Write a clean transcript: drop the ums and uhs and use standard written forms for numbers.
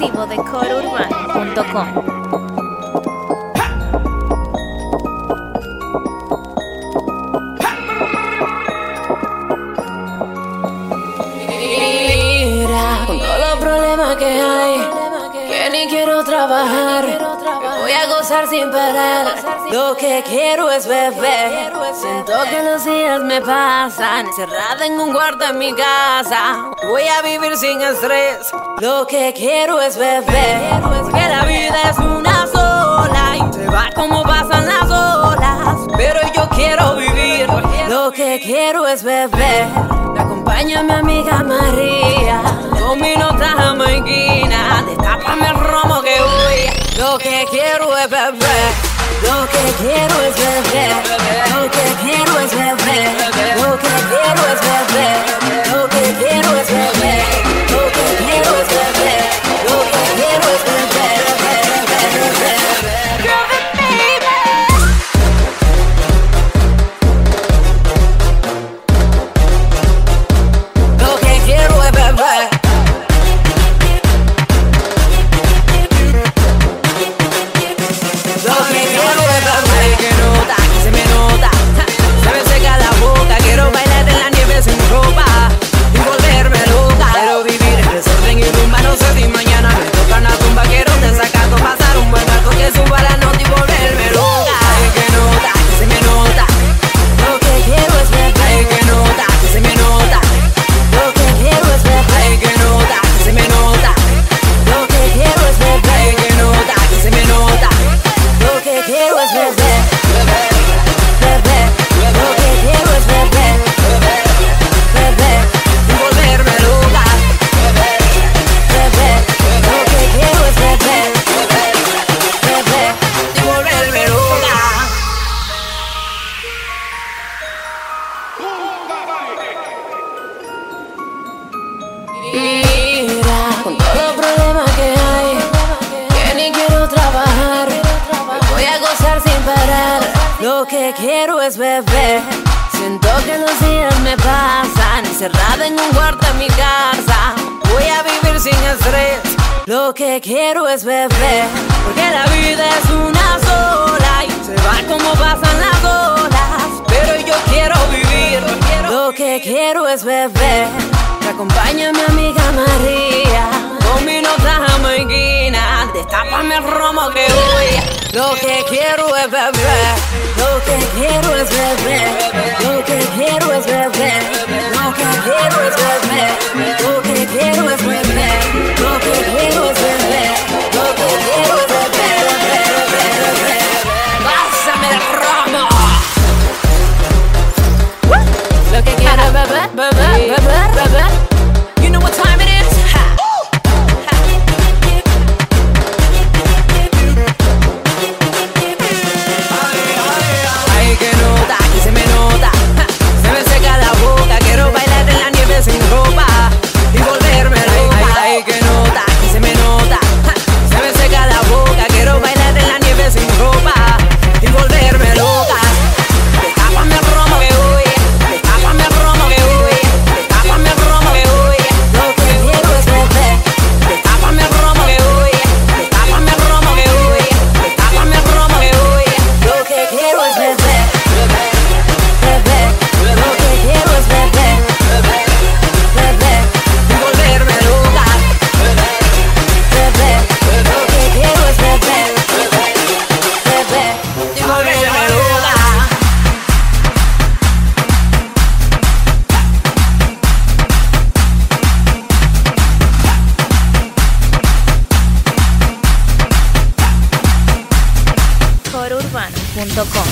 exclusivo de corourbano.com. Con todos los problemas que hay, que ni quiero trabajar, que voy a gozar sin parar. Lo que quiero es beber. Siento que los días me pasan encerrada en un cuarto en mi casa. Voy a vivir sin estrés. Lo que quiero es beber, porque la vida es una sola y se va como pasan las olas. Pero yo quiero vivir. Lo que quiero es beber. Me acompaña mi amiga María con mi nota jamaiquina. Destápame el romo que voy. Lo que quiero es beber. Lo que quiero es beber. Lo que quiero es beber. Lo que quiero es beber. Lo que quiero es beber. Lo que quiero es beber. Lo que quiero es beber. Lo que quiero es beber. Lo que quiero es beber. Que nota, se me nota. Se me seca la boca. Quiero bailar en la nieve sin ropa y volverme loca. Quiero vivir en desorden y rumba. No sé si mañana me toca una tumba. Quiero un desacato, pasar un buen rato, que suba la nota y volverme loca. Que nota, se me nota. Lo que quiero es beber. Que nota, se me nota. Lo que quiero es beber. Que nota, se me nota. Lo que quiero es beber. Que nota, se me nota. Lo que quiero es beber. Beber. Lo que quiero es beber. Beber. Y volverme loca. Beber. Lo que quiero es beber. Beber. Y volverme loca. Mira, con todos los problemas que hay, que ni quiero trabajar, voy a gozar sin parar. Lo que quiero es beber. Siento que los días me pasan encerrada en un cuarto en mi casa. Voy a vivir sin estrés. Lo que quiero es beber, porque la vida es una sola y se va como pasan las olas. Pero yo quiero vivir. Lo que quiero es beber. Me acompaña mi amiga María con mi nota jamaiquina. Destápame el romo que voy. Lo que quiero es beber. Lo que quiero es beber. Lo que quiero es beber. Lo que quiero es beber. Lo que quiero es beber. Lo que quiero es beber. Lo que quiero es beber. Pásame el romo. Lo que quiero es beber, beber, beber, beber. You know what time it is? Ay, que nota, que se me nota. Se me seca la boca. Quiero bailar en la nieve sin ropa y volverme loca. Ay, que nota, que se me nota. Se me seca la boca. Quiero bailar en la nieve sin ropa y volverme loca. Destápame el romo que voy. Destápame el romo que voy. Destápame el romo que voy. Lo que quiero es beber. Destápame el romo que voy. Destápame el romo que voy. Destápame el romo que voy. Lo que quiero es beber. Beber. Lo que quiero es beber. Beber. Y volverme loca. Beber. Lo que quiero es beber. Beber. Y volverme loca. corourbano.com.